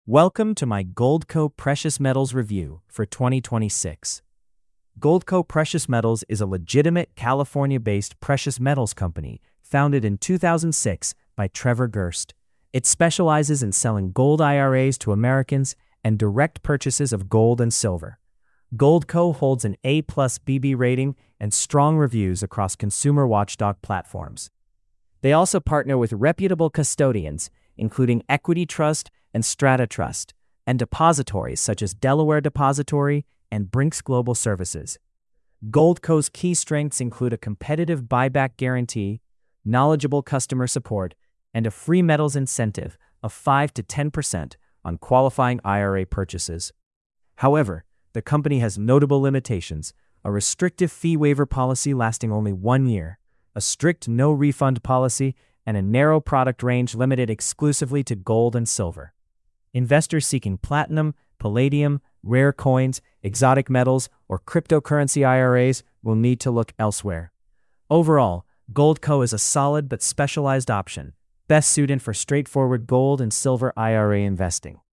Welcome to my Goldco Precious Metals review for 2026. Goldco Precious Metals is a legitimate California-based precious metals company founded in 2006 by Trevor Gerst. It specializes in selling gold IRAs to Americans and direct purchases of gold and silver. Goldco holds an A+ BB rating and strong reviews across consumer watchdog platforms. They also partner with reputable custodians, including Equity Trust and Strata Trust, and depositories such as Delaware Depository and Brinks Global Services. Goldco's key strengths include a competitive buyback guarantee, knowledgeable customer support, and a free metals incentive of 5 to 10% on qualifying IRA purchases. However, the company has notable limitations: a restrictive fee waiver policy lasting only 1 year, a strict no-refund policy, and a narrow product range limited exclusively to gold and silver. Investors seeking platinum, palladium, rare coins, exotic metals, or cryptocurrency IRAs will need to look elsewhere. Overall, Goldco is a solid but specialized option, best suited for straightforward gold and silver IRA investing.